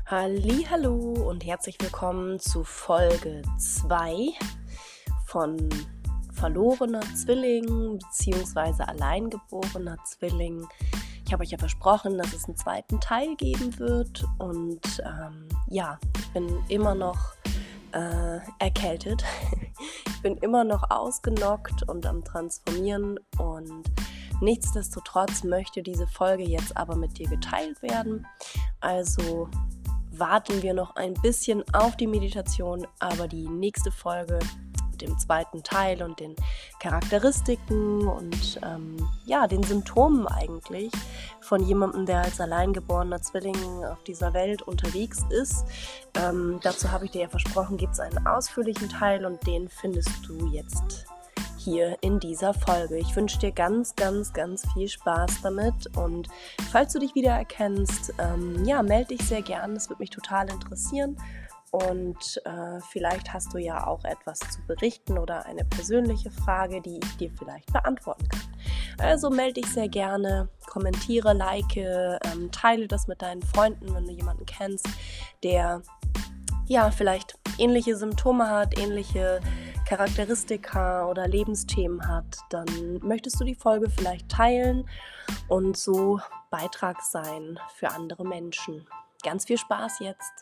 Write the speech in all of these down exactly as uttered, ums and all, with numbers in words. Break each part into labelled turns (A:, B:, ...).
A: Hallihallo und herzlich willkommen zu Folge zwei von verlorener Zwilling bzw. alleingeborener Zwilling. Ich habe euch ja versprochen, dass es einen zweiten Teil geben wird und ähm, ja, ich bin immer noch äh, erkältet. Ich bin immer noch ausgenockt und am Transformieren und nichtsdestotrotz möchte diese Folge jetzt aber mit dir geteilt werden. Also warten wir noch ein bisschen auf die Meditation, aber die nächste Folge mit dem zweiten Teil und den Charakteristiken und ähm, ja, den Symptomen eigentlich von jemandem, der als alleingeborener Zwilling auf dieser Welt unterwegs ist. Ähm, dazu habe ich dir ja versprochen, gibt es einen ausführlichen Teil und den findest du jetzt hier in dieser Folge. Ich wünsche dir ganz, ganz, ganz viel Spaß damit und falls du dich wiedererkennst, ähm, ja, melde dich sehr gern, das würde mich total interessieren und äh, vielleicht hast du ja auch etwas zu berichten oder eine persönliche Frage, die ich dir vielleicht beantworten kann. Also melde dich sehr gerne, kommentiere, like, ähm, teile das mit deinen Freunden, wenn du jemanden kennst, der ja vielleicht ähnliche Symptome hat, ähnliche Charakteristika oder Lebensthemen hat, dann möchtest du die Folge vielleicht teilen und so Beitrag sein für andere Menschen. Ganz viel Spaß jetzt!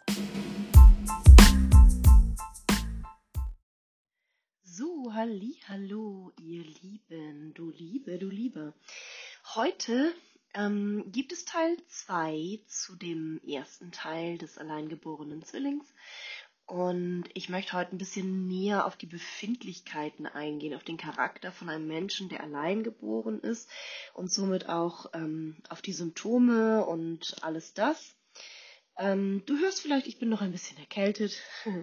A: So, halli, hallo, ihr Lieben, du Liebe, du Liebe. Heute ähm, gibt es Teil zwei zu dem ersten Teil des alleingeborenen Zwillings. Und ich möchte heute ein bisschen näher auf die Befindlichkeiten eingehen, auf den Charakter von einem Menschen, der allein geboren ist und somit auch ähm, auf die Symptome und alles das. Ähm, du hörst vielleicht, ich bin noch ein bisschen erkältet.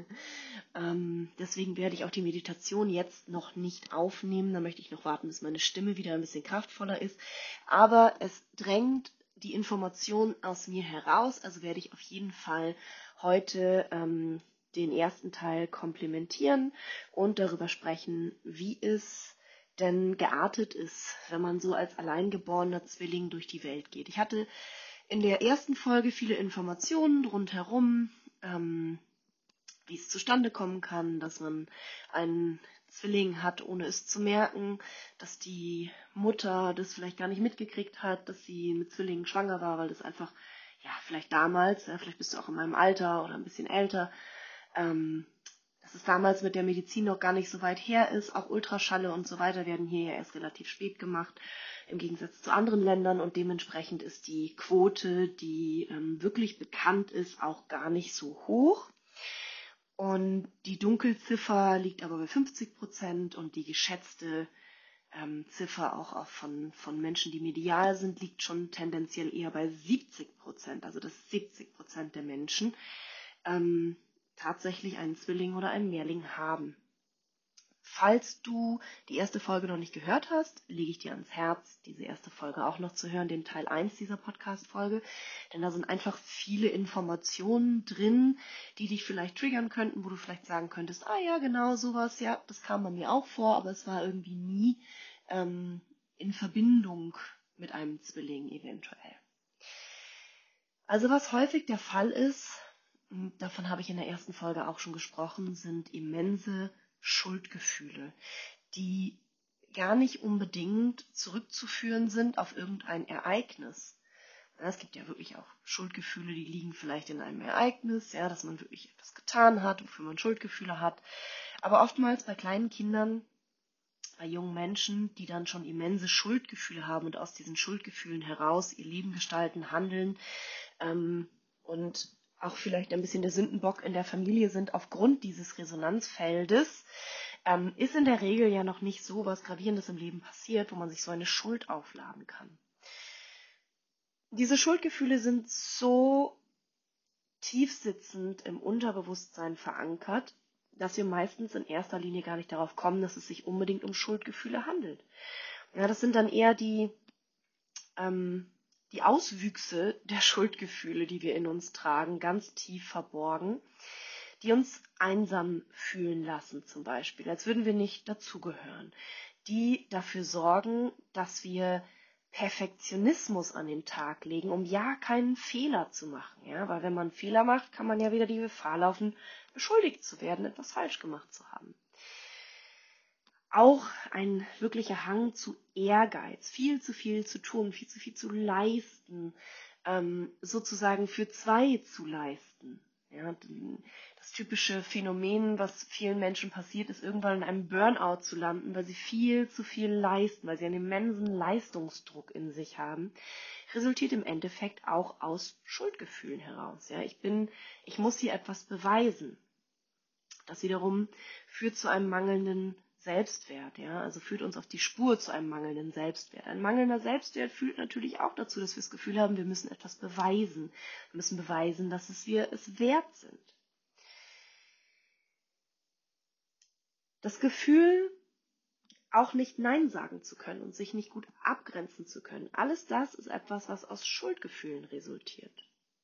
A: ähm, deswegen werde ich auch die Meditation jetzt noch nicht aufnehmen. Da möchte ich noch warten, bis meine Stimme wieder ein bisschen kraftvoller ist. Aber es drängt die Information aus mir heraus, also werde ich auf jeden Fall heute ähm, den ersten Teil komplementieren und darüber sprechen, wie es denn geartet ist, wenn man so als alleingeborener Zwilling durch die Welt geht. Ich hatte in der ersten Folge viele Informationen rundherum, ähm, wie es zustande kommen kann, dass man einen Zwilling hat, ohne es zu merken, dass die Mutter das vielleicht gar nicht mitgekriegt hat, dass sie mit Zwillingen schwanger war, weil das einfach, ja, vielleicht damals, ja, vielleicht bist du auch in meinem Alter oder ein bisschen älter, ähm, dass es damals mit der Medizin noch gar nicht so weit her ist. Auch Ultraschalle und so weiter werden hier ja erst relativ spät gemacht, im Gegensatz zu anderen Ländern. Und dementsprechend ist die Quote, die ähm, wirklich bekannt ist, auch gar nicht so hoch. Und die Dunkelziffer liegt aber bei fünfzig Prozent und die geschätzte ähm, Ziffer auch, auch von, von Menschen, die medial sind, liegt schon tendenziell eher bei siebzig Prozent. Also dass siebzig Prozent der Menschen ähm, tatsächlich einen Zwilling oder einen Mehrling haben. Falls du die erste Folge noch nicht gehört hast, lege ich dir ans Herz, diese erste Folge auch noch zu hören, den Teil eins dieser Podcast-Folge, denn da sind einfach viele Informationen drin, die dich vielleicht triggern könnten, wo du vielleicht sagen könntest, ah ja, genau sowas, ja, das kam bei mir auch vor, aber es war irgendwie nie ähm, in Verbindung mit einem Zwilling eventuell. Also was häufig der Fall ist, davon habe ich in der ersten Folge auch schon gesprochen, sind immense Schuldgefühle, die gar nicht unbedingt zurückzuführen sind auf irgendein Ereignis. Ja, es gibt ja wirklich auch Schuldgefühle, die liegen vielleicht in einem Ereignis, ja, dass man wirklich etwas getan hat, wofür man Schuldgefühle hat. Aber oftmals bei kleinen Kindern, bei jungen Menschen, die dann schon immense Schuldgefühle haben und aus diesen Schuldgefühlen heraus ihr Leben gestalten, handeln ähm, und auch vielleicht ein bisschen der Sündenbock in der Familie sind aufgrund dieses Resonanzfeldes, ähm, ist in der Regel ja noch nicht so was Gravierendes im Leben passiert, wo man sich so eine Schuld aufladen kann. Diese Schuldgefühle sind so tiefsitzend im Unterbewusstsein verankert, dass wir meistens in erster Linie gar nicht darauf kommen, dass es sich unbedingt um Schuldgefühle handelt. Ja, das sind dann eher die ähm, die Auswüchse der Schuldgefühle, die wir in uns tragen, ganz tief verborgen, die uns einsam fühlen lassen zum Beispiel, als würden wir nicht dazugehören, die dafür sorgen, dass wir Perfektionismus an den Tag legen, um ja keinen Fehler zu machen. Ja? Weil wenn man einen Fehler macht, kann man ja wieder die Gefahr laufen, beschuldigt zu werden, etwas falsch gemacht zu haben. Auch ein wirklicher Hang zu Ehrgeiz, viel zu viel zu tun, viel zu viel zu leisten, ähm, sozusagen für zwei zu leisten. Ja, das typische Phänomen, was vielen Menschen passiert, ist irgendwann in einem Burnout zu landen, weil sie viel zu viel leisten, weil sie einen immensen Leistungsdruck in sich haben, resultiert im Endeffekt auch aus Schuldgefühlen heraus. Ja, ich bin, ich muss hier etwas beweisen. Das wiederum führt zu einem mangelnden Selbstwert, ja, also führt uns auf die Spur zu einem mangelnden Selbstwert. Ein mangelnder Selbstwert führt natürlich auch dazu, dass wir das Gefühl haben, wir müssen etwas beweisen. Wir müssen beweisen, dass es wir es wert sind. Das Gefühl, auch nicht Nein sagen zu können und sich nicht gut abgrenzen zu können, alles das ist etwas, was aus Schuldgefühlen resultiert.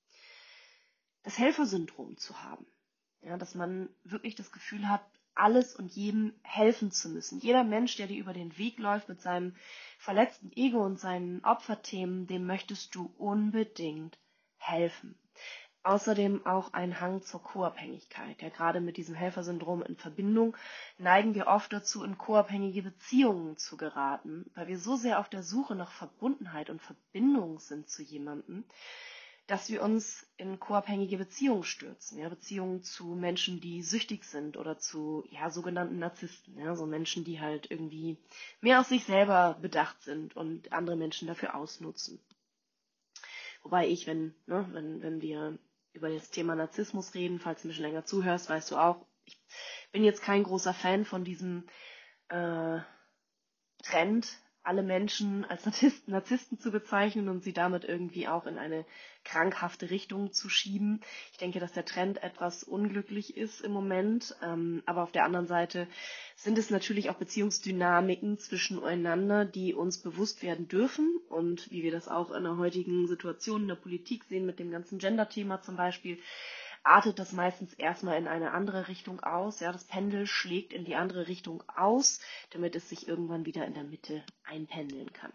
A: Das Helfersyndrom zu haben, ja, dass man wirklich das Gefühl hat, alles und jedem helfen zu müssen. Jeder Mensch, der dir über den Weg läuft mit seinem verletzten Ego und seinen Opferthemen, dem möchtest du unbedingt helfen. Außerdem auch ein Hang zur Co-Abhängigkeit. Ja, gerade mit diesem Helfersyndrom in Verbindung neigen wir oft dazu, in co-abhängige Beziehungen zu geraten, weil wir so sehr auf der Suche nach Verbundenheit und Verbindung sind zu jemandem, dass wir uns in co-abhängige Beziehungen stürzen, ja, Beziehungen zu Menschen, die süchtig sind oder zu ja, sogenannten Narzissten, ja, so Menschen, die halt irgendwie mehr auf sich selber bedacht sind und andere Menschen dafür ausnutzen. Wobei ich, wenn, ne, wenn, wenn wir über das Thema Narzissmus reden, falls du mir schon länger zuhörst, weißt du auch, ich bin jetzt kein großer Fan von diesem äh, Trend, alle Menschen als Narzissten, Narzissten zu bezeichnen und sie damit irgendwie auch in eine krankhafte Richtung zu schieben. Ich denke, dass der Trend etwas unglücklich ist im Moment, ähm, aber auf der anderen Seite sind es natürlich auch Beziehungsdynamiken zwischeneinander, die uns bewusst werden dürfen und wie wir das auch in der heutigen Situation in der Politik sehen mit dem ganzen Gender-Thema zum Beispiel, artet das meistens erstmal in eine andere Richtung aus. Ja, das Pendel schlägt in die andere Richtung aus, damit es sich irgendwann wieder in der Mitte einpendeln kann.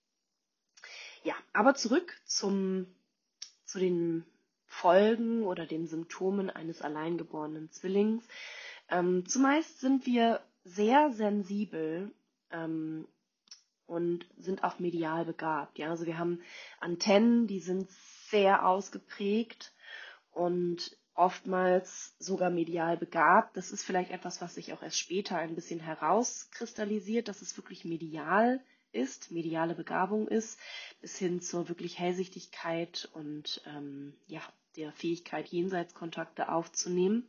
A: Ja, aber zurück zum, zu den Folgen oder den Symptomen eines alleingeborenen Zwillings. Ähm, zumeist sind wir sehr sensibel ähm, und sind auch medial begabt. Ja, also wir haben Antennen, die sind sehr ausgeprägt und oftmals sogar medial begabt. Das ist vielleicht etwas, was sich auch erst später ein bisschen herauskristallisiert, dass es wirklich medial ist, mediale Begabung ist, bis hin zur wirklich Hellsichtigkeit und ähm, ja, der Fähigkeit, Jenseitskontakte aufzunehmen.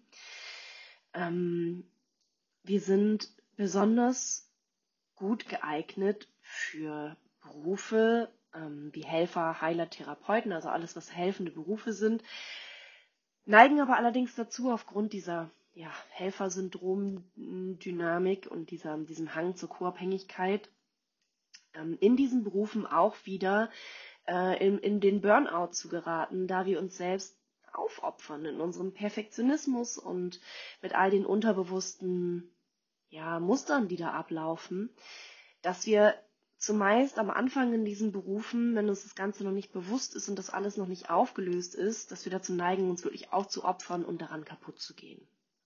A: Ähm, wir sind besonders gut geeignet für Berufe ähm, wie Helfer, Heiler, Therapeuten, also alles, was helfende Berufe sind, neigen aber allerdings dazu, aufgrund dieser ja, Helfersyndrom-Dynamik und dieser, diesem Hang zur Co-Abhängigkeit, ähm, in diesen Berufen auch wieder äh, in, in den Burnout zu geraten, da wir uns selbst aufopfern in unserem Perfektionismus und mit all den unterbewussten ja, Mustern, die da ablaufen, dass wir zumeist am Anfang in diesen Berufen, wenn uns das Ganze noch nicht bewusst ist und das alles noch nicht aufgelöst ist, dass wir dazu neigen, uns wirklich aufzuopfern und daran kaputt zu gehen.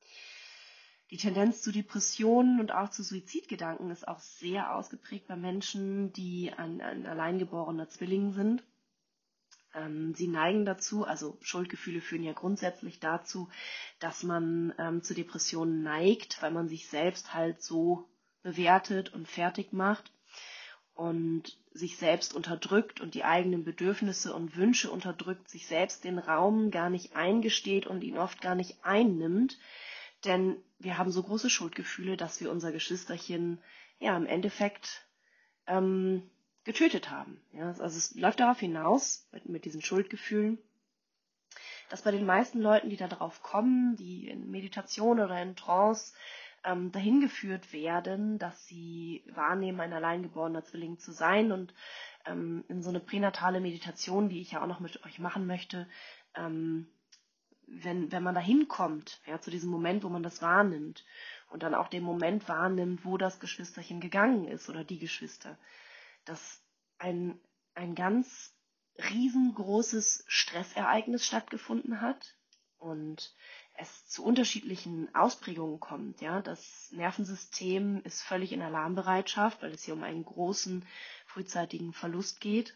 A: Die Tendenz zu Depressionen und auch zu Suizidgedanken ist auch sehr ausgeprägt bei Menschen, die ein, ein alleingeborener Zwilling sind. Ähm, sie neigen dazu, also Schuldgefühle führen ja grundsätzlich dazu, dass man ähm, zu Depressionen neigt, weil man sich selbst halt so bewertet und fertig macht und sich selbst unterdrückt und die eigenen Bedürfnisse und Wünsche unterdrückt, sich selbst den Raum gar nicht eingesteht und ihn oft gar nicht einnimmt, denn wir haben so große Schuldgefühle, dass wir unser Geschwisterchen ja im Endeffekt ähm, getötet haben. Ja, also es läuft darauf hinaus, mit, mit diesen Schuldgefühlen, dass bei den meisten Leuten, die da drauf kommen, die in Meditation oder in Trance ähm, dahin geführt werden, dass sie wahrnehmen, ein alleingeborener Zwilling zu sein und ähm, in so eine pränatale Meditation, die ich ja auch noch mit euch machen möchte, ähm, wenn, wenn man da hinkommt, ja, zu diesem Moment, wo man das wahrnimmt und dann auch den Moment wahrnimmt, wo das Geschwisterchen gegangen ist oder die Geschwister, dass ein, ein ganz riesengroßes Stressereignis stattgefunden hat und es zu unterschiedlichen Ausprägungen kommt. Ja? Das Nervensystem ist völlig in Alarmbereitschaft, weil es hier um einen großen frühzeitigen Verlust geht.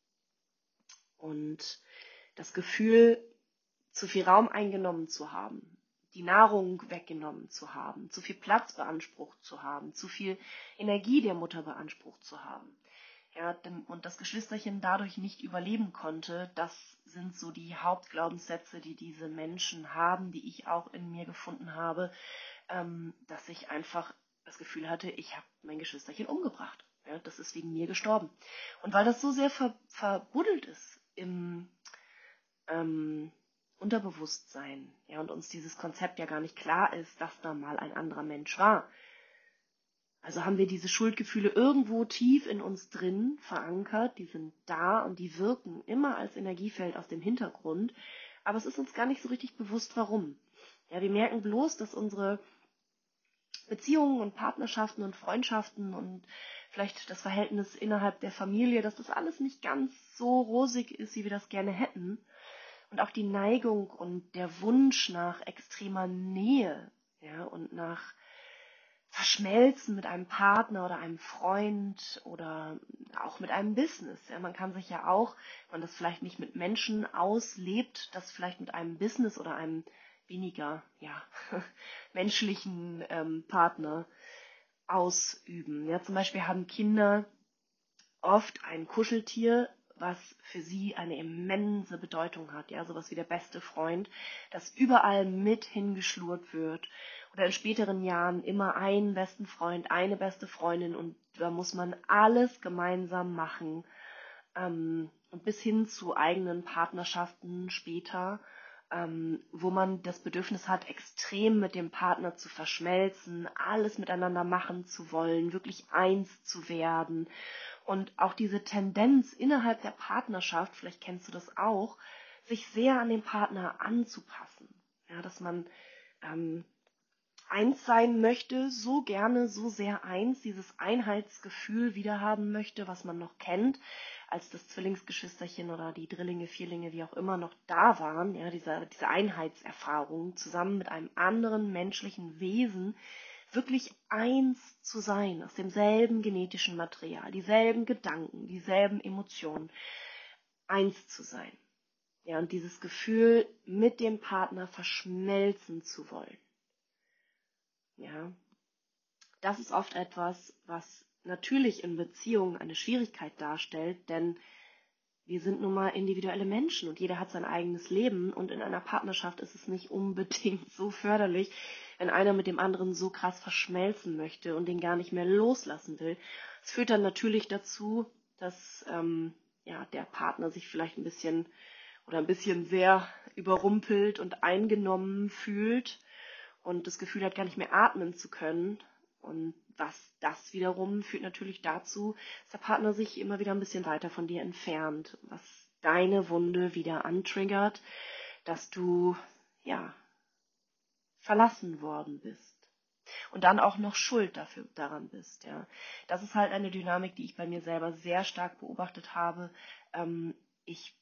A: Und das Gefühl, zu viel Raum eingenommen zu haben, die Nahrung weggenommen zu haben, zu viel Platz beansprucht zu haben, zu viel Energie der Mutter beansprucht zu haben. Ja, und das Geschwisterchen dadurch nicht überleben konnte, das sind so die Hauptglaubenssätze, die diese Menschen haben, die ich auch in mir gefunden habe, ähm, dass ich einfach das Gefühl hatte, ich habe mein Geschwisterchen umgebracht. Ja, das ist wegen mir gestorben. Und weil das so sehr ver verbuddelt ist im ähm, Unterbewusstsein, ja, und uns dieses Konzept ja gar nicht klar ist, dass da mal ein anderer Mensch war. Also haben wir diese Schuldgefühle irgendwo tief in uns drin verankert, die sind da und die wirken immer als Energiefeld aus dem Hintergrund, aber es ist uns gar nicht so richtig bewusst, warum. Ja, wir merken bloß, dass unsere Beziehungen und Partnerschaften und Freundschaften und vielleicht das Verhältnis innerhalb der Familie, dass das alles nicht ganz so rosig ist, wie wir das gerne hätten. Und auch die Neigung und der Wunsch nach extremer Nähe, ja, und nach Verschmelzen mit einem Partner oder einem Freund oder auch mit einem Business. Ja, man kann sich ja auch, wenn man das vielleicht nicht mit Menschen auslebt, das vielleicht mit einem Business oder einem weniger ja, menschlichen ähm, Partner ausüben. Ja, zum Beispiel haben Kinder oft ein Kuscheltier, was für sie eine immense Bedeutung hat, ja, sowas wie der beste Freund, das überall mit hingeschlurrt wird oder in späteren Jahren immer einen besten Freund, eine beste Freundin und da muss man alles gemeinsam machen, ähm, bis hin zu eigenen Partnerschaften später, ähm, wo man das Bedürfnis hat, extrem mit dem Partner zu verschmelzen, alles miteinander machen zu wollen, wirklich eins zu werden. Und auch diese Tendenz innerhalb der Partnerschaft, vielleicht kennst du das auch, sich sehr an den Partner anzupassen. Ja, dass man ähm, eins sein möchte, so gerne, so sehr eins, dieses Einheitsgefühl wiederhaben möchte, was man noch kennt, als das Zwillingsgeschwisterchen oder die Drillinge, Vierlinge, wie auch immer noch da waren, ja, diese, diese Einheitserfahrung zusammen mit einem anderen menschlichen Wesen, wirklich eins zu sein, aus demselben genetischen Material, dieselben Gedanken, dieselben Emotionen, eins zu sein. Ja, und dieses Gefühl, mit dem Partner verschmelzen zu wollen. Ja, das ist oft etwas, was natürlich in Beziehungen eine Schwierigkeit darstellt, denn wir sind nun mal individuelle Menschen und jeder hat sein eigenes Leben und in einer Partnerschaft ist es nicht unbedingt so förderlich, wenn einer mit dem anderen so krass verschmelzen möchte und den gar nicht mehr loslassen will. Es führt dann natürlich dazu, dass ähm, ja, der Partner sich vielleicht ein bisschen oder ein bisschen sehr überrumpelt und eingenommen fühlt und das Gefühl hat, gar nicht mehr atmen zu können. Und was das wiederum führt natürlich dazu, dass der Partner sich immer wieder ein bisschen weiter von dir entfernt, was deine Wunde wieder antriggert, dass du, ja, verlassen worden bist. Und dann auch noch schuld dafür daran bist. Ja. Das ist halt eine Dynamik, die ich bei mir selber sehr stark beobachtet habe. Ähm, ich,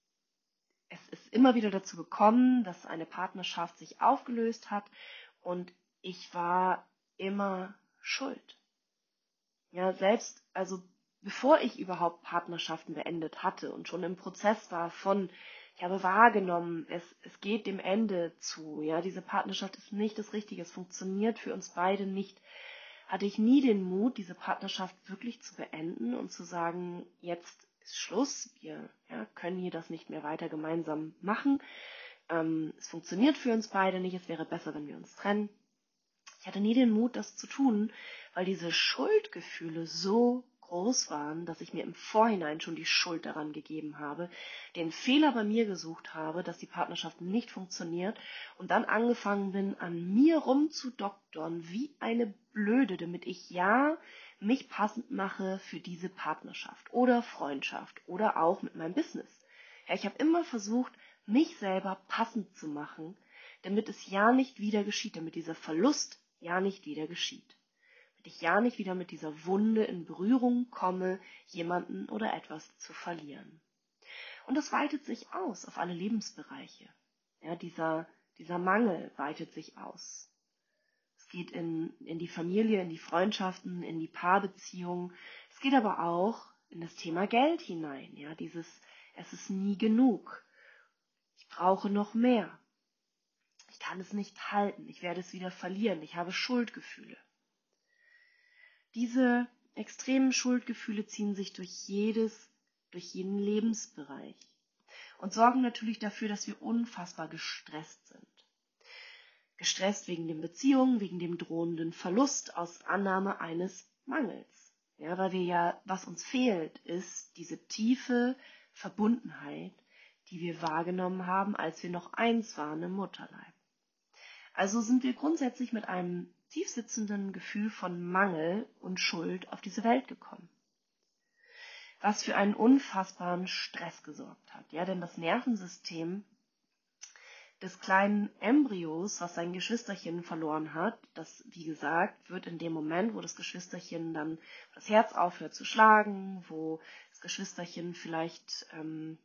A: es ist immer wieder dazu gekommen, dass eine Partnerschaft sich aufgelöst hat und ich war immer schuld. Ja, selbst, also bevor ich überhaupt Partnerschaften beendet hatte und schon im Prozess war von, ich habe wahrgenommen, es, es geht dem Ende zu, ja, diese Partnerschaft ist nicht das Richtige, es funktioniert für uns beide nicht, hatte ich nie den Mut, diese Partnerschaft wirklich zu beenden und zu sagen, jetzt ist Schluss, wir ja, können hier das nicht mehr weiter gemeinsam machen, ähm, es funktioniert für uns beide nicht, es wäre besser, wenn wir uns trennen. Ich hatte nie den Mut, das zu tun, weil diese Schuldgefühle so groß waren, dass ich mir im Vorhinein schon die Schuld daran gegeben habe, den Fehler bei mir gesucht habe, dass die Partnerschaft nicht funktioniert und dann angefangen bin, an mir rumzudoktern wie eine Blöde, damit ich ja mich passend mache für diese Partnerschaft oder Freundschaft oder auch mit meinem Business. Ja, ich habe immer versucht, mich selber passend zu machen, damit es ja nicht wieder geschieht, damit dieser Verlust ja nicht wieder geschieht. ich ja nicht wieder mit dieser Wunde in Berührung komme, jemanden oder etwas zu verlieren. Und das weitet sich aus auf alle Lebensbereiche. Ja, dieser, dieser Mangel weitet sich aus. Es geht in, in die Familie, in die Freundschaften, in die Paarbeziehungen. Es geht aber auch in das Thema Geld hinein. Ja, dieses, es ist nie genug. Ich brauche noch mehr. Ich kann es nicht halten. Ich werde es wieder verlieren. Ich habe Schuldgefühle. Diese extremen Schuldgefühle ziehen sich durch jedes, durch jeden Lebensbereich und sorgen natürlich dafür, dass wir unfassbar gestresst sind. Gestresst wegen den Beziehungen, wegen dem drohenden Verlust aus Annahme eines Mangels. Ja, weil wir ja, was uns fehlt, ist diese tiefe Verbundenheit, die wir wahrgenommen haben, als wir noch eins waren im Mutterleib. Also sind wir grundsätzlich mit einem tiefsitzenden Gefühl von Mangel und Schuld auf diese Welt gekommen. Was für einen unfassbaren Stress gesorgt hat. Ja, denn das Nervensystem des kleinen Embryos, was sein Geschwisterchen verloren hat, das, wie gesagt, wird in dem Moment, wo das Geschwisterchen dann das Herz aufhört zu schlagen, wo das Geschwisterchen vielleicht ähm,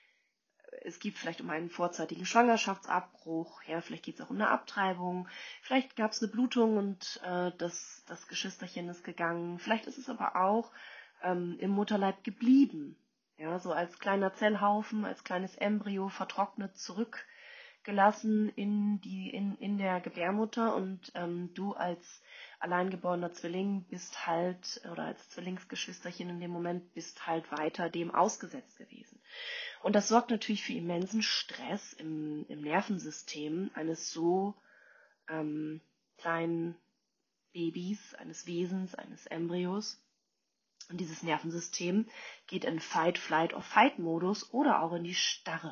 A: es geht vielleicht um einen vorzeitigen Schwangerschaftsabbruch, ja, vielleicht geht es auch um eine Abtreibung, vielleicht gab es eine Blutung und äh, das, das Geschwisterchen ist gegangen, vielleicht ist es aber auch ähm, im Mutterleib geblieben, ja, so als kleiner Zellhaufen, als kleines Embryo vertrocknet zurückgelassen in, die, in, in der Gebärmutter und ähm, du als alleingeborener Zwilling bist halt, oder als Zwillingsgeschwisterchen in dem Moment, bist halt weiter dem ausgesetzt gewesen. Und das sorgt natürlich für immensen Stress im, im Nervensystem eines so ähm, kleinen Babys, eines Wesens, eines Embryos. Und dieses Nervensystem geht in Fight, Flight or Fight-Modus oder auch in die Starre.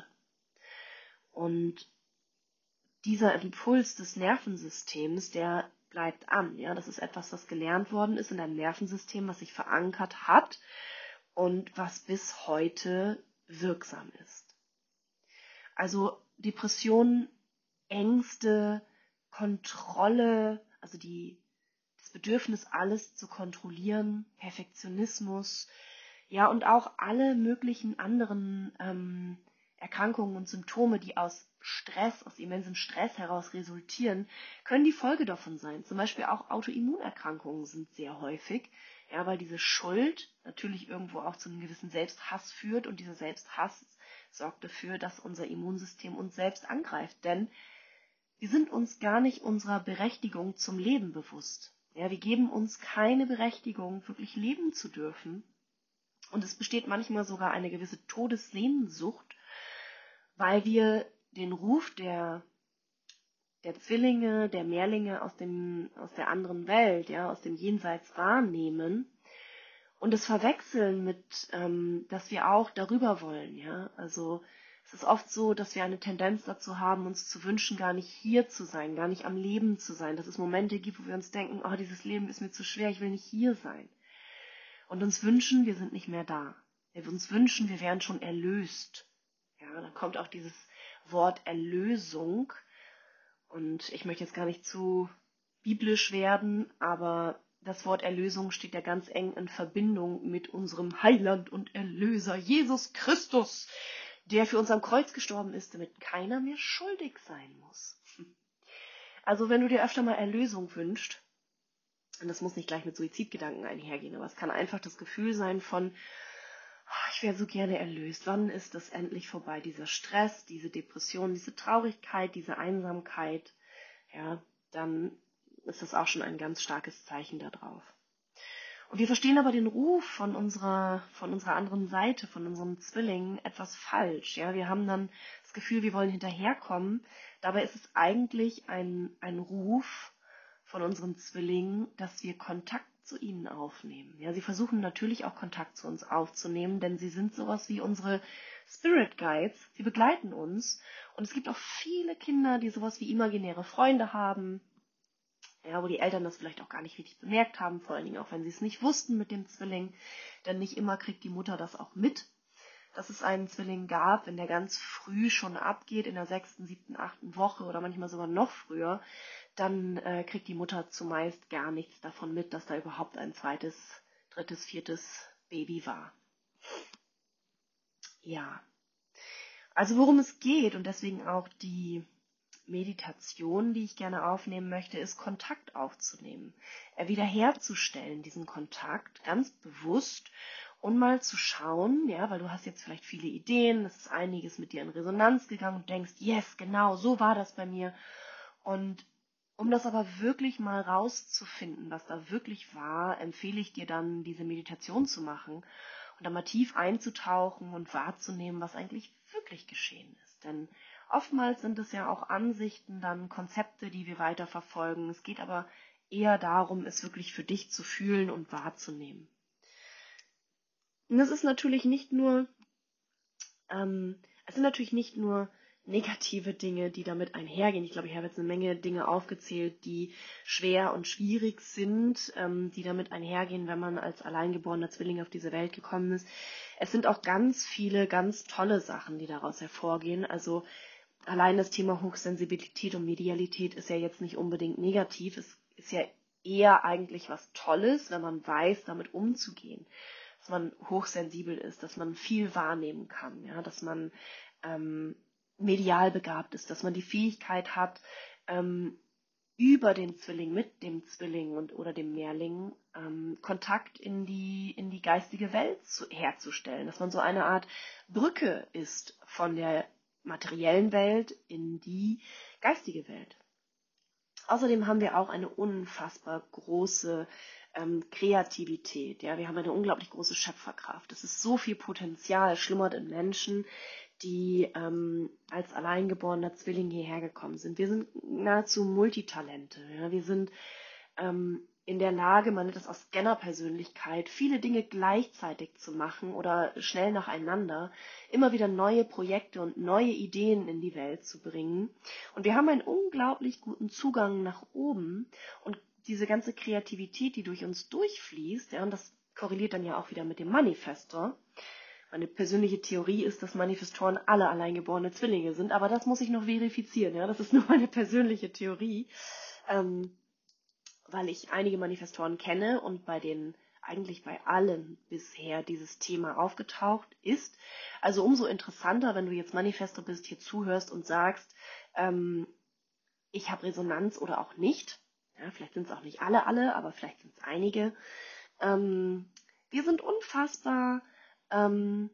A: Und dieser Impuls des Nervensystems, der bleibt an. Ja? Das ist etwas, was gelernt worden ist in einem Nervensystem, was sich verankert hat und was bis heute wirksam ist. Also Depressionen, Ängste, Kontrolle, also die, das Bedürfnis, alles zu kontrollieren, Perfektionismus, ja, und auch alle möglichen anderen ähm, Erkrankungen und Symptome, die aus Stress, aus immensem Stress heraus resultieren, können die Folge davon sein. Zum Beispiel auch Autoimmunerkrankungen sind sehr häufig, ja, weil diese Schuld natürlich irgendwo auch zu einem gewissen Selbsthass führt und dieser Selbsthass sorgt dafür, dass unser Immunsystem uns selbst angreift, denn wir sind uns gar nicht unserer Berechtigung zum Leben bewusst. Ja, wir geben uns keine Berechtigung, wirklich leben zu dürfen. Und es besteht manchmal sogar eine gewisse Todessehnsucht, weil wir den Ruf der, der Zwillinge, der Mehrlinge aus, dem, aus der anderen Welt, ja, aus dem Jenseits wahrnehmen und es verwechseln mit, ähm, dass wir auch darüber wollen. Ja? Also es ist oft so, dass wir eine Tendenz dazu haben, uns zu wünschen, gar nicht hier zu sein, gar nicht am Leben zu sein. Dass es Momente gibt, wo wir uns denken, oh, dieses Leben ist mir zu schwer, ich will nicht hier sein. Und uns wünschen, wir sind nicht mehr da. Wir uns wünschen, wir wären schon erlöst. Ja, dann kommt auch dieses Wort Erlösung. Und ich möchte jetzt gar nicht zu biblisch werden, aber das Wort Erlösung steht ja ganz eng in Verbindung mit unserem Heiland und Erlöser Jesus Christus, der für uns am Kreuz gestorben ist, damit keiner mehr schuldig sein muss. Also wenn du dir öfter mal Erlösung wünschst, und das muss nicht gleich mit Suizidgedanken einhergehen, aber es kann einfach das Gefühl sein von, oh, ich wäre so gerne erlöst. Wann ist das endlich vorbei? Dieser Stress, diese Depression, diese Traurigkeit, diese Einsamkeit, ja, dann ist das auch schon ein ganz starkes Zeichen darauf. Und wir verstehen aber den Ruf von unserer, von unserer anderen Seite, von unserem Zwilling etwas falsch. Ja, wir haben dann das Gefühl, wir wollen hinterherkommen. Dabei ist es eigentlich ein, ein Ruf von unseren Zwillingen, dass wir Kontakt zu ihnen aufnehmen. Ja, sie versuchen natürlich auch Kontakt zu uns aufzunehmen, denn sie sind sowas wie unsere Spirit Guides. Sie begleiten uns. Und es gibt auch viele Kinder, die sowas wie imaginäre Freunde haben, ja, wo die Eltern das vielleicht auch gar nicht richtig bemerkt haben, vor allen Dingen auch, wenn sie es nicht wussten mit dem Zwilling, denn nicht immer kriegt die Mutter das auch mit. dass es einen Zwilling gab, wenn der ganz früh schon abgeht, in der sechsten, siebten, achten Woche oder manchmal sogar noch früher, dann äh, kriegt die Mutter zumeist gar nichts davon mit, dass da überhaupt ein zweites, drittes, viertes Baby war. Ja, also worum es geht und deswegen auch die Meditation, die ich gerne aufnehmen möchte, ist Kontakt aufzunehmen, äh, wiederherzustellen, diesen Kontakt ganz bewusst und mal zu schauen, ja, weil du hast jetzt vielleicht viele Ideen, es ist einiges mit dir in Resonanz gegangen und denkst, yes, genau, so war das bei mir. Und um das aber wirklich mal rauszufinden, was da wirklich war, empfehle ich dir dann, diese Meditation zu machen und dann mal tief einzutauchen und wahrzunehmen, was eigentlich wirklich geschehen ist. Denn oftmals sind es ja auch Ansichten, dann Konzepte, die wir weiterverfolgen. Es geht aber eher darum, es wirklich für dich zu fühlen und wahrzunehmen. Und das ist natürlich nicht nur, ähm, es sind natürlich nicht nur negative Dinge, die damit einhergehen. Ich glaube, ich habe jetzt eine Menge Dinge aufgezählt, die schwer und schwierig sind, ähm, die damit einhergehen, wenn man als alleingeborener Zwilling auf diese Welt gekommen ist. Es sind auch ganz viele, ganz tolle Sachen, die daraus hervorgehen. Also allein das Thema Hochsensibilität und Medialität ist ja jetzt nicht unbedingt negativ. Es ist ja eher eigentlich was Tolles, wenn man weiß, damit umzugehen. Dass man hochsensibel ist, dass man viel wahrnehmen kann, ja, dass man ähm, medial begabt ist, dass man die Fähigkeit hat, ähm, über den Zwilling, mit dem Zwilling und oder dem Mehrling ähm, Kontakt in die, in die geistige Welt zu, herzustellen, dass man so eine Art Brücke ist von der materiellen Welt in die geistige Welt. Außerdem haben wir auch eine unfassbar große ähm, Kreativität. Ja? Wir haben eine unglaublich große Schöpferkraft. Es ist so viel Potenzial, schlummert in Menschen, die ähm, als alleingeborener Zwilling hierher gekommen sind. Wir sind nahezu Multitalente. Ja? Wir sind ähm, in der Lage, man nennt das auch Scanner-Persönlichkeit, viele Dinge gleichzeitig zu machen oder schnell nacheinander, immer wieder neue Projekte und neue Ideen in die Welt zu bringen. Und wir haben einen unglaublich guten Zugang nach oben und diese ganze Kreativität, die durch uns durchfließt, ja, und das korreliert dann ja auch wieder mit dem Manifestor. Meine persönliche Theorie ist, dass Manifestoren alle alleingeborene Zwillinge sind, aber das muss ich noch verifizieren. Ja? Das ist nur meine persönliche Theorie, ähm, weil ich einige Manifestoren kenne und bei denen eigentlich bei allen bisher dieses Thema aufgetaucht ist. Also umso interessanter, wenn du jetzt Manifestor bist, hier zuhörst und sagst, ähm, ich habe Resonanz oder auch nicht. Ja, vielleicht sind es auch nicht alle, alle, aber vielleicht sind es einige. Ähm, wir sind unfassbar ähm,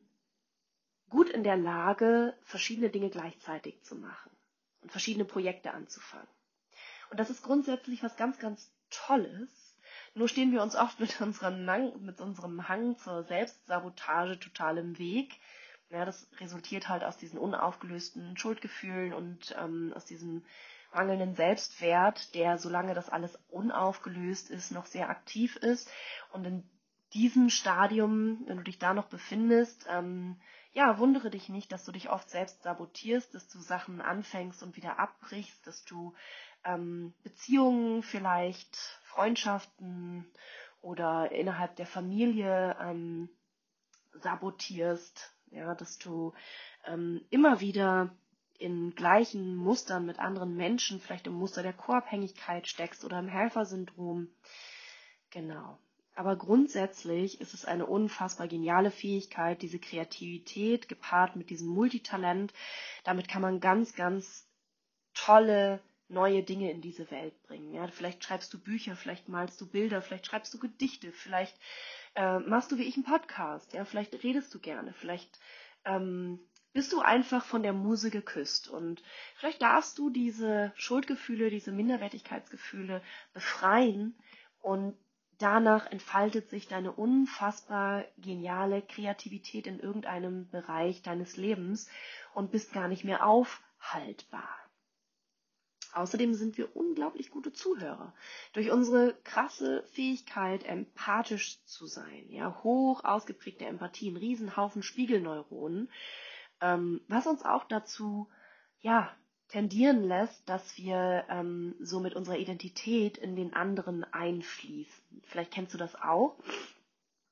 A: gut in der Lage, verschiedene Dinge gleichzeitig zu machen und verschiedene Projekte anzufangen. Und das ist grundsätzlich was ganz, ganz Tolles. Nur stehen wir uns oft mit unserem, mit unserem Hang zur Selbstsabotage total im Weg. Ja, das resultiert halt aus diesen unaufgelösten Schuldgefühlen und ähm, aus diesem mangelnden Selbstwert, der, solange das alles unaufgelöst ist, noch sehr aktiv ist. Und in diesem Stadium, wenn du dich da noch befindest, ähm, ja, wundere dich nicht, dass du dich oft selbst sabotierst, dass du Sachen anfängst und wieder abbrichst, dass du ähm, Beziehungen, vielleicht Freundschaften oder innerhalb der Familie ähm, sabotierst, ja, dass du ähm, immer wieder in gleichen Mustern mit anderen Menschen, vielleicht im Muster der Co-Abhängigkeit steckst oder im Helfersyndrom. Genau. Aber grundsätzlich ist es eine unfassbar geniale Fähigkeit, diese Kreativität gepaart mit diesem Multitalent. Damit kann man ganz, ganz tolle neue Dinge in diese Welt bringen. Ja, vielleicht schreibst du Bücher, vielleicht malst du Bilder, vielleicht schreibst du Gedichte, vielleicht äh, machst du wie ich einen Podcast, ja, vielleicht redest du gerne, vielleicht ähm, bist du einfach von der Muse geküsst und vielleicht darfst du diese Schuldgefühle, diese Minderwertigkeitsgefühle befreien und danach entfaltet sich deine unfassbar geniale Kreativität in irgendeinem Bereich deines Lebens und bist gar nicht mehr aufhaltbar. Außerdem sind wir unglaublich gute Zuhörer. Durch unsere krasse Fähigkeit, empathisch zu sein, ja, hoch ausgeprägte Empathie, ein Riesenhaufen Spiegelneuronen, ähm, was uns auch dazu, ja, tendieren lässt, dass wir ähm, so mit unserer Identität in den anderen einfließen. Vielleicht kennst du das auch. Ich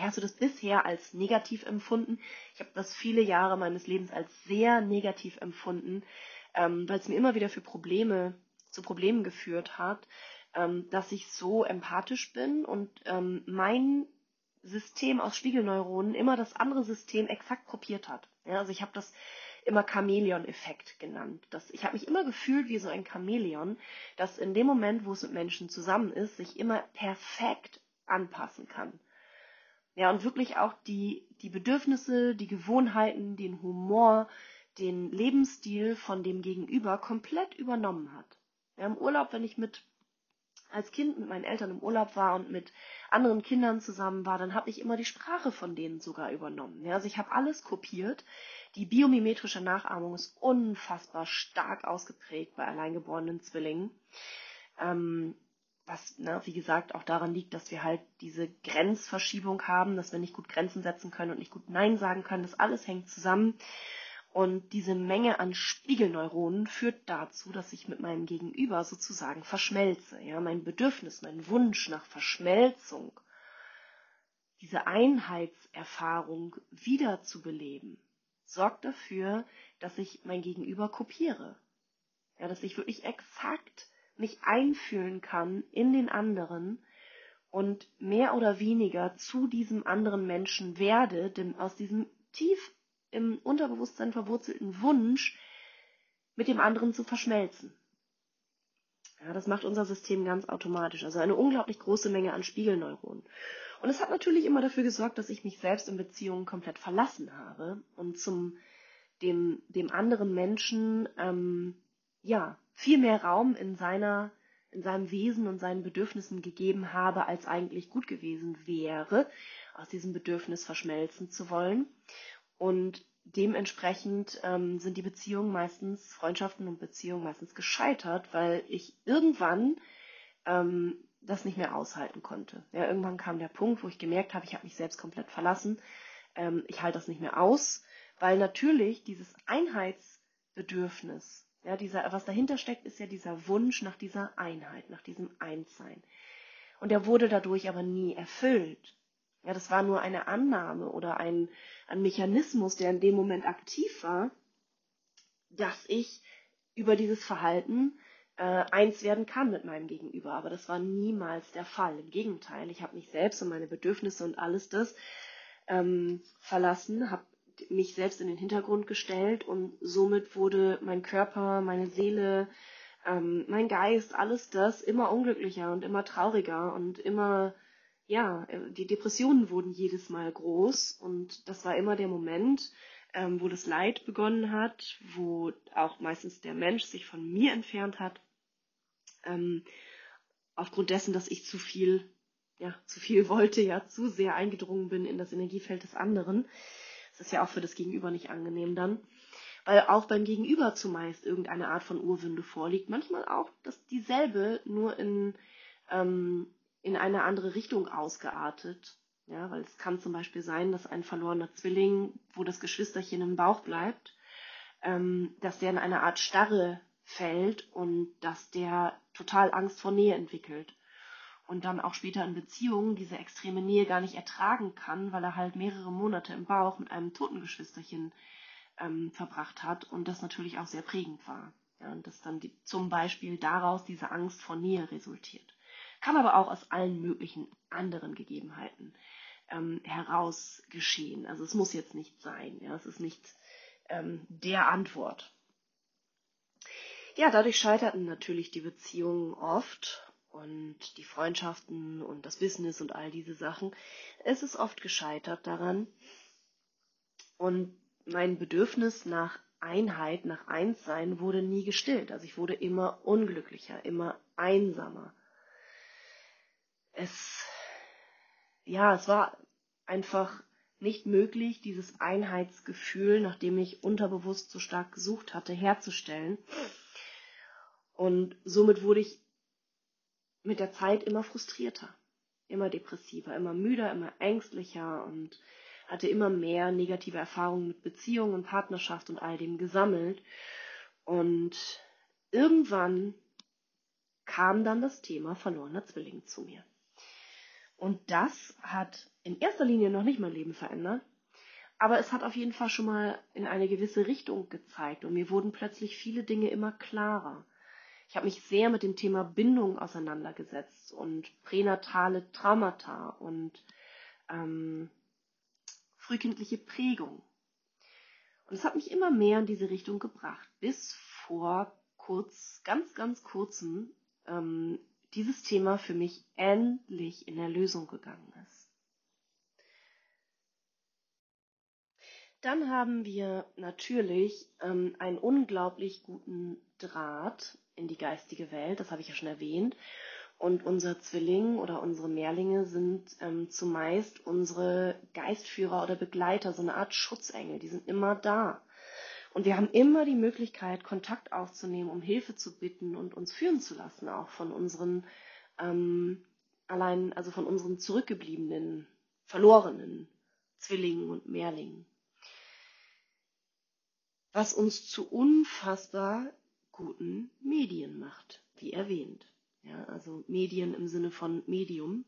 A: hast du das bisher als negativ empfunden? Ich habe das viele Jahre meines Lebens als sehr negativ empfunden, ähm, weil es mir immer wieder für Probleme, zu Problemen geführt hat, ähm, dass ich so empathisch bin und ähm, mein System aus Spiegelneuronen immer das andere System exakt kopiert hat. Ja, also ich habe das immer Chamäleon-Effekt genannt. Das, ich habe mich immer gefühlt wie so ein Chamäleon, das in dem Moment, wo es mit Menschen zusammen ist, sich immer perfekt anpassen kann. Ja, und wirklich auch die, die Bedürfnisse, die Gewohnheiten, den Humor, den Lebensstil von dem Gegenüber komplett übernommen hat. Ja, im Urlaub, wenn ich mit als Kind mit meinen Eltern im Urlaub war und mit anderen Kindern zusammen war, dann habe ich immer die Sprache von denen sogar übernommen. Ja, also ich habe alles kopiert. Die biomimetrische Nachahmung ist unfassbar stark ausgeprägt bei alleingeborenen Zwillingen. Ähm, was, ne, wie gesagt, auch daran liegt, dass wir halt diese Grenzverschiebung haben, dass wir nicht gut Grenzen setzen können und nicht gut Nein sagen können. Das alles hängt zusammen. Und diese Menge an Spiegelneuronen führt dazu, dass ich mit meinem Gegenüber sozusagen verschmelze. Ja, mein Bedürfnis, mein Wunsch nach Verschmelzung, diese Einheitserfahrung wiederzubeleben, sorgt dafür, dass ich mein Gegenüber kopiere. Ja, dass ich wirklich exakt mich einfühlen kann in den anderen und mehr oder weniger zu diesem anderen Menschen werde, denn aus diesem tief im Unterbewusstsein verwurzelten Wunsch, mit dem anderen zu verschmelzen. Ja, das macht unser System ganz automatisch, also eine unglaublich große Menge an Spiegelneuronen. Und es hat natürlich immer dafür gesorgt, dass ich mich selbst in Beziehungen komplett verlassen habe und zum dem, dem anderen Menschen ähm, ja, viel mehr Raum in seiner, in seinem Wesen und seinen Bedürfnissen gegeben habe, als eigentlich gut gewesen wäre, aus diesem Bedürfnis verschmelzen zu wollen. Und dementsprechend ähm, sind die Beziehungen meistens, Freundschaften und Beziehungen meistens gescheitert, weil ich irgendwann ähm, das nicht mehr aushalten konnte. Ja, irgendwann kam der Punkt, wo ich gemerkt habe, ich habe mich selbst komplett verlassen. Ähm, ich halte das nicht mehr aus, weil natürlich dieses Einheitsbedürfnis, ja, dieser, was dahinter steckt, ist ja dieser Wunsch nach dieser Einheit, nach diesem Einssein. Und der wurde dadurch aber nie erfüllt. Ja, das war nur eine Annahme oder ein, ein Mechanismus, der in dem Moment aktiv war, dass ich über dieses Verhalten äh, eins werden kann mit meinem Gegenüber. Aber das war niemals der Fall. Im Gegenteil, ich habe mich selbst und meine Bedürfnisse und alles das ähm, verlassen, habe mich selbst in den Hintergrund gestellt und somit wurde mein Körper, meine Seele, ähm, mein Geist, alles das immer unglücklicher und immer trauriger und immer, ja, die Depressionen wurden jedes Mal groß und das war immer der Moment, ähm, wo das Leid begonnen hat, wo auch meistens der Mensch sich von mir entfernt hat, ähm, aufgrund dessen, dass ich zu viel, ja, zu viel wollte, ja, zu sehr eingedrungen bin in das Energiefeld des anderen. Das ist ja auch für das Gegenüber nicht angenehm dann, weil auch beim Gegenüber zumeist irgendeine Art von Urwunde vorliegt. Manchmal auch, dass dieselbe nur in, ähm, in eine andere Richtung ausgeartet. Ja, weil es kann zum Beispiel sein, dass ein verlorener Zwilling, wo das Geschwisterchen im Bauch bleibt, ähm, dass der in eine Art Starre fällt und dass der total Angst vor Nähe entwickelt. Und dann auch später in Beziehungen diese extreme Nähe gar nicht ertragen kann, weil er halt mehrere Monate im Bauch mit einem toten Geschwisterchen ähm, verbracht hat und das natürlich auch sehr prägend war. Ja, und dass dann die, zum Beispiel daraus diese Angst vor Nähe resultiert. Kann aber auch aus allen möglichen anderen Gegebenheiten ähm, heraus geschehen. Also es muss jetzt nicht sein. Ja, es ist nicht ähm, der Antwort. Ja, dadurch scheiterten natürlich die Beziehungen oft und die Freundschaften und das Business und all diese Sachen. Es ist oft gescheitert daran. Und mein Bedürfnis nach Einheit, nach Einssein wurde nie gestillt. Also ich wurde immer unglücklicher, immer einsamer. Es, ja, es war einfach nicht möglich, dieses Einheitsgefühl, nach dem ich unterbewusst so stark gesucht hatte, herzustellen. Und somit wurde ich mit der Zeit immer frustrierter, immer depressiver, immer müder, immer ängstlicher und hatte immer mehr negative Erfahrungen mit Beziehungen und Partnerschaft und all dem gesammelt. Und irgendwann kam dann das Thema verlorener Zwilling zu mir. Und das hat in erster Linie noch nicht mein Leben verändert, aber es hat auf jeden Fall schon mal in eine gewisse Richtung gezeigt und mir wurden plötzlich viele Dinge immer klarer. Ich habe mich sehr mit dem Thema Bindung auseinandergesetzt und pränatale Traumata und ähm, frühkindliche Prägung. Und es hat mich immer mehr in diese Richtung gebracht, bis vor kurz, ganz, ganz kurzem ähm, dieses Thema für mich endlich in Erlösung gegangen ist. Dann haben wir natürlich ähm, einen unglaublich guten Draht in die geistige Welt, das habe ich ja schon erwähnt. Und unser Zwilling oder unsere Mehrlinge sind ähm, zumeist unsere Geistführer oder Begleiter, so eine Art Schutzengel, die sind immer da. Und wir haben immer die Möglichkeit, Kontakt aufzunehmen, um Hilfe zu bitten und uns führen zu lassen, auch von unseren ähm, allein, also von unseren zurückgebliebenen, verlorenen Zwillingen und Mehrlingen. Was uns zu unfassbar guten Medien macht, wie erwähnt. Ja, also Medien im Sinne von Medium.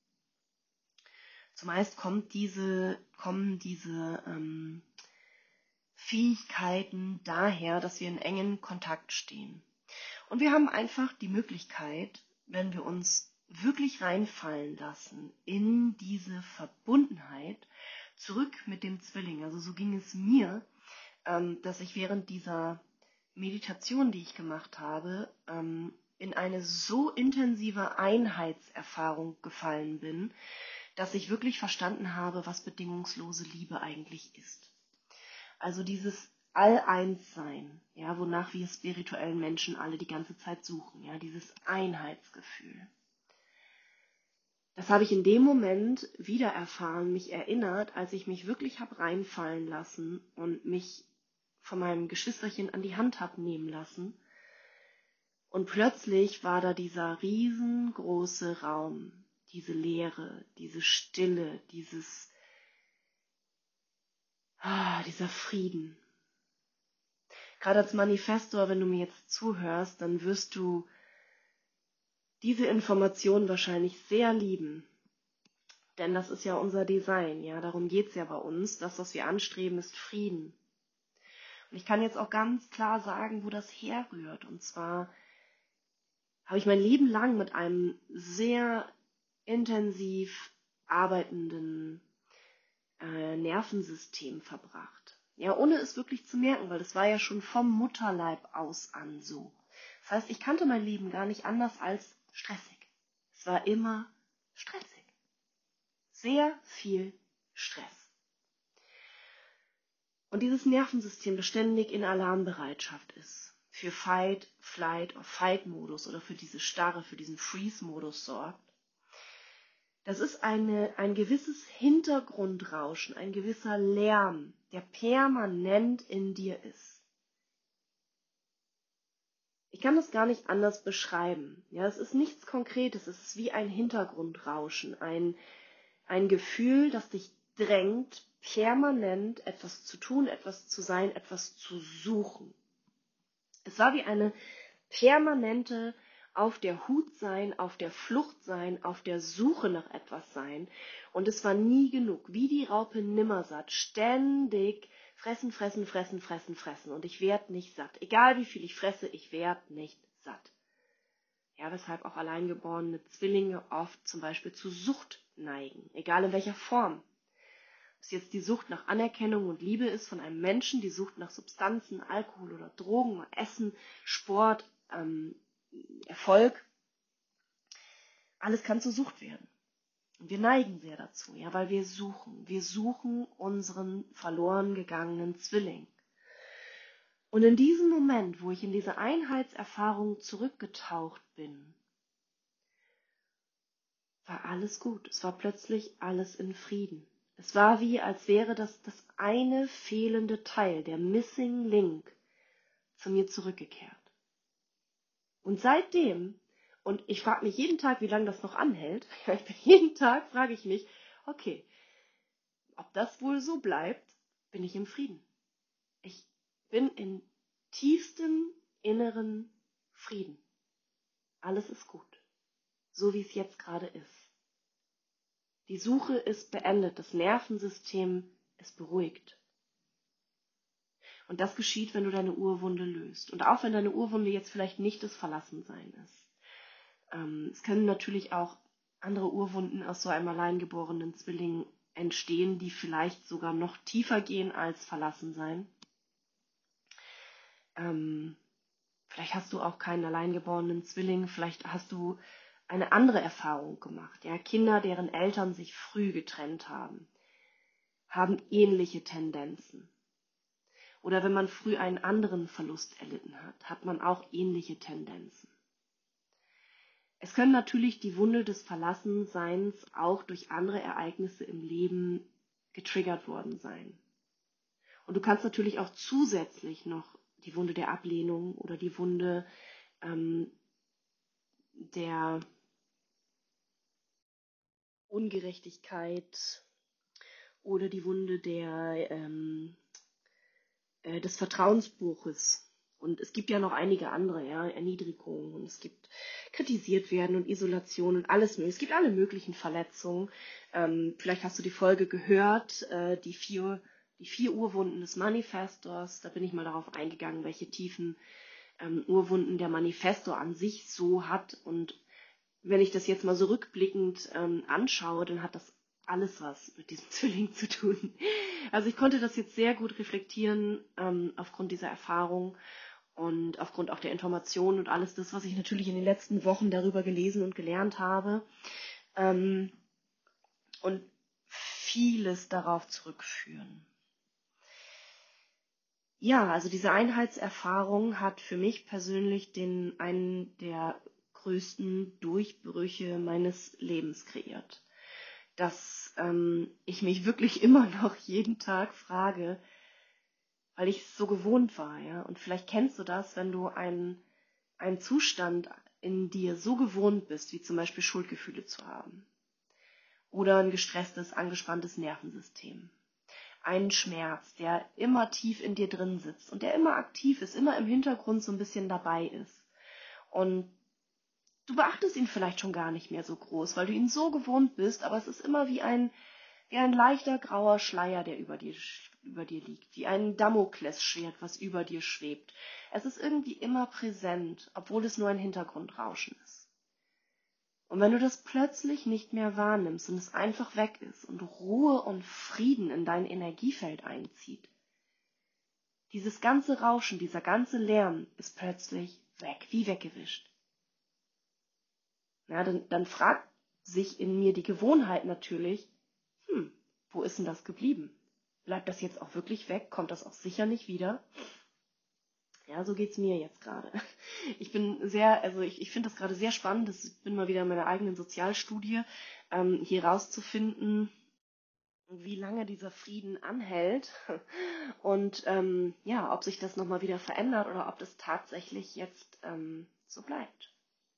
A: Zumeist kommt diese, kommen diese ähm, Fähigkeiten daher, dass wir in engen Kontakt stehen. Und wir haben einfach die Möglichkeit, wenn wir uns wirklich reinfallen lassen in diese Verbundenheit, zurück mit dem Zwilling. Also so ging es mir, ähm, dass ich während dieser Meditation, die ich gemacht habe, ähm, in eine so intensive Einheitserfahrung gefallen bin, dass ich wirklich verstanden habe, was bedingungslose Liebe eigentlich ist. Also dieses All-Eins-Sein, ja, wonach wir spirituellen Menschen alle die ganze Zeit suchen, ja, dieses Einheitsgefühl. Das habe ich in dem Moment wieder erfahren, mich erinnert, als ich mich wirklich habe reinfallen lassen und mich von meinem Geschwisterchen an die Hand habe nehmen lassen. Und plötzlich war da dieser riesengroße Raum, diese Leere, diese Stille, dieses, ah, dieser Frieden. Gerade als Manifestor, wenn du mir jetzt zuhörst, dann wirst du diese Information wahrscheinlich sehr lieben. Denn das ist ja unser Design, ja, darum geht es ja bei uns. Das, was wir anstreben, ist Frieden. Und ich kann jetzt auch ganz klar sagen, wo das herrührt. Und zwar habe ich mein Leben lang mit einem sehr intensiv arbeitenden äh, Nervensystem verbracht. Ja, ohne es wirklich zu merken, weil das war ja schon vom Mutterleib aus an so. Das heißt, ich kannte mein Leben gar nicht anders als stressig. Es war immer stressig. Sehr viel Stress. Und dieses Nervensystem, das ständig in Alarmbereitschaft ist, für Fight, Flight oder Fight-Modus oder für diese Starre, für diesen Freeze-Modus sorgt, das ist eine, ein gewisses Hintergrundrauschen, ein gewisser Lärm, der permanent in dir ist. Ich kann das gar nicht anders beschreiben. Ja, es ist nichts Konkretes, es ist wie ein Hintergrundrauschen, ein, ein Gefühl, das dich drängt, permanent etwas zu tun, etwas zu sein, etwas zu suchen. Es war wie eine permanente auf der Hut sein, auf der Flucht sein, auf der Suche nach etwas sein. Und es war nie genug, wie die Raupe Nimmersatt, ständig fressen, fressen, fressen, fressen, fressen. Und ich werd nicht satt. Egal wie viel ich fresse, ich werd nicht satt. Ja, weshalb auch alleingeborene Zwillinge oft zum Beispiel zu Sucht neigen, egal in welcher Form. Ob es jetzt die Sucht nach Anerkennung und Liebe ist von einem Menschen, die Sucht nach Substanzen, Alkohol oder Drogen, Essen, Sport, ähm, Erfolg, alles kann zur Sucht werden. Und wir neigen sehr dazu, ja, weil wir suchen. Wir suchen unseren verloren gegangenen Zwilling. Und in diesem Moment, wo ich in diese Einheitserfahrung zurückgetaucht bin, war alles gut. Es war plötzlich alles in Frieden. Es war wie, als wäre das das eine fehlende Teil, der Missing Link, zu mir zurückgekehrt. Und seitdem, und ich frage mich jeden Tag, wie lange das noch anhält, ja, ich bin jeden Tag, frage ich mich, okay, ob das wohl so bleibt, bin ich im Frieden. Ich bin in tiefstem inneren Frieden. Alles ist gut, so wie es jetzt gerade ist. Die Suche ist beendet, das Nervensystem ist beruhigt. Und das geschieht, wenn du deine Urwunde löst. Und auch wenn deine Urwunde jetzt vielleicht nicht das Verlassensein ist. Ähm, es können natürlich auch andere Urwunden aus so einem alleingeborenen Zwilling entstehen, die vielleicht sogar noch tiefer gehen als Verlassensein. Ähm, vielleicht hast du auch keinen alleingeborenen Zwilling, vielleicht hast du eine andere Erfahrung gemacht. Ja, Kinder, deren Eltern sich früh getrennt haben, haben ähnliche Tendenzen. Oder wenn man früh einen anderen Verlust erlitten hat, hat man auch ähnliche Tendenzen. Es können natürlich die Wunde des Verlassenseins auch durch andere Ereignisse im Leben getriggert worden sein. Und du kannst natürlich auch zusätzlich noch die Wunde der Ablehnung oder die Wunde ähm, der Ungerechtigkeit oder die Wunde der, ähm, äh, des Vertrauensbruches. Und es gibt ja noch einige andere, ja, Erniedrigung und es gibt kritisiert werden und Isolation und alles mögliche. Es gibt alle möglichen Verletzungen. Ähm, vielleicht hast du die Folge gehört, äh, die vier, die vier Urwunden des Manifestors. Da bin ich mal darauf eingegangen, welche tiefen ähm, Urwunden der Manifestor an sich so hat. Und wenn ich das jetzt mal so rückblickend ähm, anschaue, dann hat das alles was mit diesem Zwilling zu tun. Also ich konnte das jetzt sehr gut reflektieren ähm, aufgrund dieser Erfahrung und aufgrund auch der Informationen und alles das, was ich natürlich in den letzten Wochen darüber gelesen und gelernt habe. Ähm, und vieles darauf zurückführen. Ja, also diese Einheitserfahrung hat für mich persönlich den einen der größten Durchbrüche meines Lebens kreiert. Dass ähm, ich mich wirklich immer noch jeden Tag frage, weil ich es so gewohnt war, ja. Und vielleicht kennst du das, wenn du einen, einen Zustand in dir so gewohnt bist, wie zum Beispiel Schuldgefühle zu haben. Oder ein gestresstes, angespanntes Nervensystem. Einen Schmerz, der immer tief in dir drin sitzt und der immer aktiv ist, immer im Hintergrund so ein bisschen dabei ist. Und du beachtest ihn vielleicht schon gar nicht mehr so groß, weil du ihn so gewohnt bist, aber es ist immer wie ein, wie ein leichter grauer Schleier, der über dir, über dir liegt, wie ein Damoklesschwert, was über dir schwebt. Es ist irgendwie immer präsent, obwohl es nur ein Hintergrundrauschen ist. Und wenn du das plötzlich nicht mehr wahrnimmst und es einfach weg ist und Ruhe und Frieden in dein Energiefeld einzieht, dieses ganze Rauschen, dieser ganze Lärm ist plötzlich weg, wie weggewischt. Ja, dann, dann fragt sich in mir die Gewohnheit natürlich, hm, wo ist denn das geblieben? Bleibt das jetzt auch wirklich weg? Kommt das auch sicher nicht wieder? Ja, so geht's mir jetzt gerade. Ich bin sehr, also ich, ich finde das gerade sehr spannend. Ich bin mal wieder in meiner eigenen Sozialstudie, ähm, hier rauszufinden, wie lange dieser Frieden anhält und ähm, ja, ob sich das nochmal wieder verändert oder ob das tatsächlich jetzt ähm, so bleibt.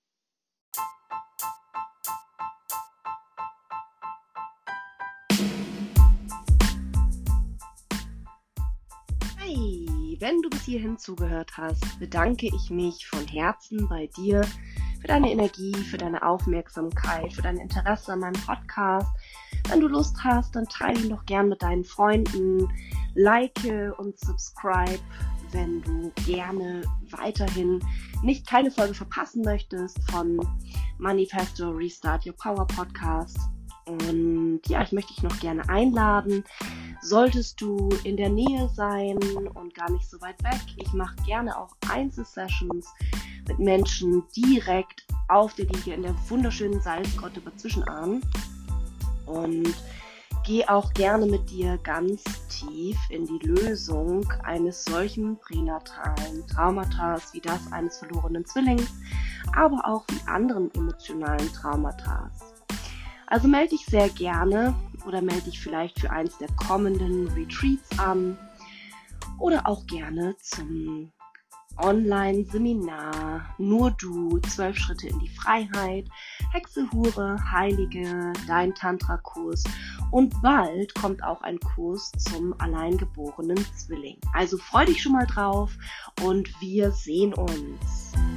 A: Hey, wenn du bis hierhin zugehört hast, bedanke ich mich von Herzen bei dir für deine Energie, für deine Aufmerksamkeit, für dein Interesse an meinem Podcast. Wenn du Lust hast, dann teile ihn doch gern mit deinen Freunden, like und subscribe, wenn du gerne weiterhin nicht keine Folge verpassen möchtest von Manifesto Restart Your Power Podcast. Und ja, ich möchte dich noch gerne einladen. Solltest du in der Nähe sein und gar nicht so weit weg, ich mache gerne auch Einzelsessions mit Menschen direkt auf der Liege in der wunderschönen Salzgrotte bei Zwischenahn und gehe auch gerne mit dir ganz tief in die Lösung eines solchen pränatalen Traumatas wie das eines verlorenen Zwillings, aber auch wie anderen emotionalen Traumatas. Also melde dich sehr gerne oder melde dich vielleicht für eins der kommenden Retreats an oder auch gerne zum Online-Seminar Nur du, zwölf Schritte in die Freiheit, Hexe, Hure, Heilige, dein Tantra-Kurs und bald kommt auch ein Kurs zum alleingeborenen Zwilling. Also freu dich schon mal drauf und wir sehen uns.